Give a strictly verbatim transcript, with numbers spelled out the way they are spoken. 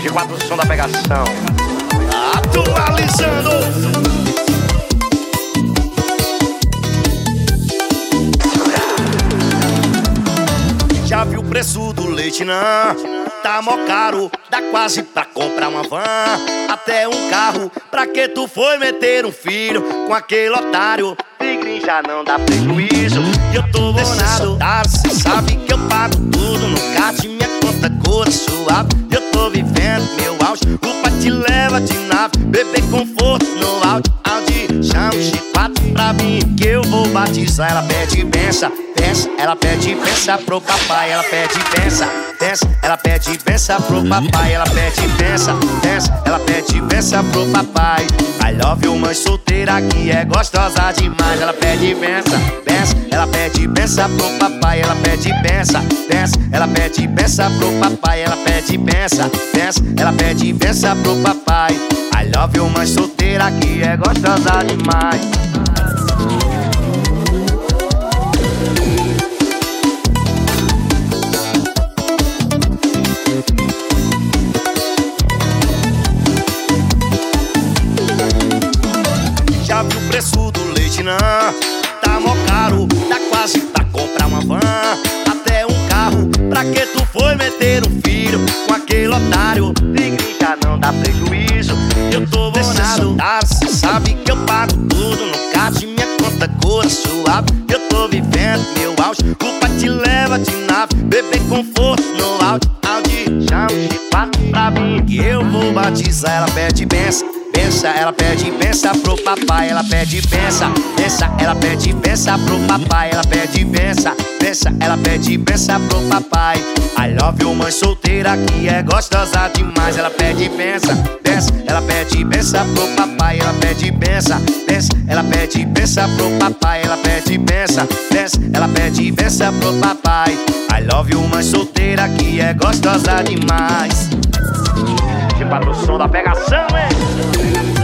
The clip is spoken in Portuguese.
vinte e quatro, o som da pegação. Atualizando. Já viu o preço do leite, não? Tá mó caro, dá quase pra comprar uma van. Até um carro, pra que tu foi meter um filho com aquele otário? Tigre já não dá prejuízo. E eu tô bonado, cê sabe que eu pago tudo no caixa, minha conta cor suave. Eu tô vivendo meu auge, o pai te leva de nave, bebê conforto no áudio. Audi, chama o G quatro pra mim que eu vou batizar. Ela pede benção, pensa, ela pede benção pro papai. Ela pede benção, pensa, ela pede benção pro papai. Ela pede benção, pensa, ela pede benção pro papai. I love you, mãe solteira que é gostosa demais. Ela pede benção, pensa, ela pede benção pro papai. Ela pede benção, pensa, ela pede benção pro papai. Ela pede benção, pensa, ela pede benção pro papai. I love you, mãe solteira que é gostosa demais. Já viu o preço do leite, não? Tá mó caro, dá quase pra comprar uma van. Até um carro, pra que tu foi meter um filho com aquele otário? Tigre já não dá prejuízo. Eu tô bonado, cê sabe que eu pago tudo no caixa, minha conta cor suave. Eu tô vivendo meu auge, o pai te leva de nave, bebê conforto no áudio. Audi, chama o G quatro pra mim que eu vou batizar. Ela pede benção, pensa, ela pede benção pro papai. Ela pede benção, pensa, ela pede benção pro papai. Ela pede benção, pensa, ela pede benção pro papai. I love you, mãe solteira que é gostosa demais. Ela pede benção, pensa, ela pede benção pro papai. Ela pede benção, pensa, ela pede benção pro papai. Ela pede benção, pensa, ela pede benção pro papai. I love you, mãe solteira que é gostosa demais. vinte e quatro, o som da pegação, hein?